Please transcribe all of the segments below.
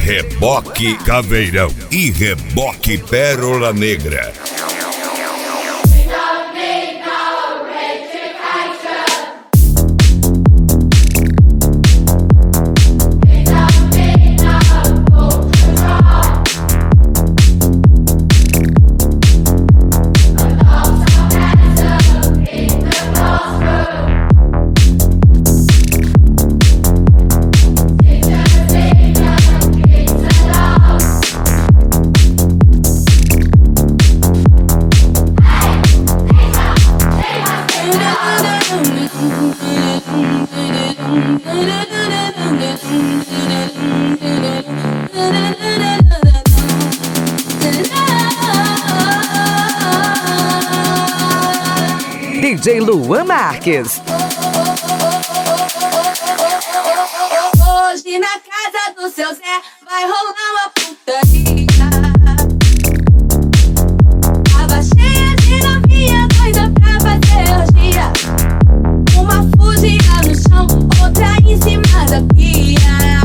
Reboque Caveirão e Reboque Pérola Negra. DJ Luan Marques. Hoje na casa do seu Zé vai rolar uma putaria. Tava cheia de novinha doida pra fazer orgia. Uma fugia no chão, outra em cima da pia.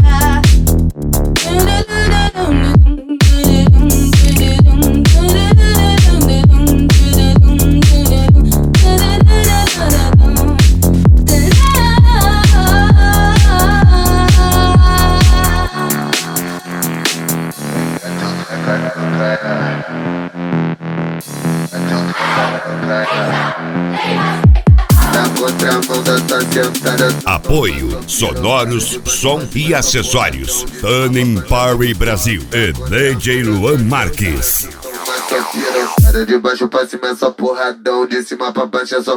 Apoio Sonoros, Som e Acessórios Party Brasil e DJ Luan Marques. De baixo pra cima é só porradão, de cima pra baixo é só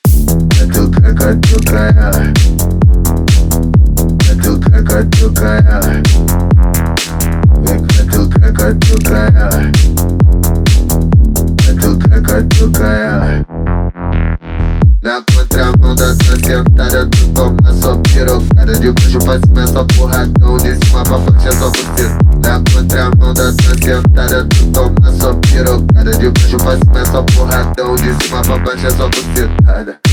na contramão da sua sentada, tu toma só pirocada. De baixo pra cima é só porradão, de cima pra baixo é só você. Na contramão da sua sentada, tu toma só pirocada. De baixo pra cima é só porradão, de cima pra baixo é só você.